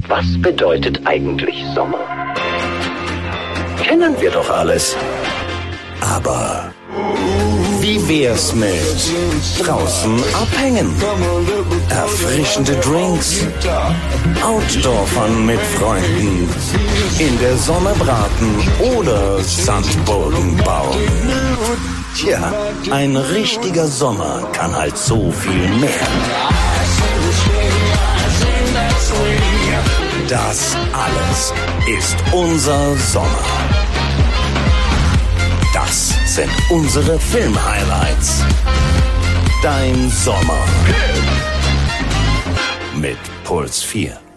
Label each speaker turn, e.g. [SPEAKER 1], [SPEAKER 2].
[SPEAKER 1] Was bedeutet eigentlich Sommer? Kennen wir doch alles. Aber wie wär's mit draußen abhängen? Erfrischende Drinks, Outdoor-Fun mit Freunden, in der Sonne braten oder Sandburgen bauen. Tja, ein richtiger Sommer kann halt so viel mehr. Das alles ist unser Sommer. Das sind unsere Film-Highlights. Dein Sommer. Mit Puls 4.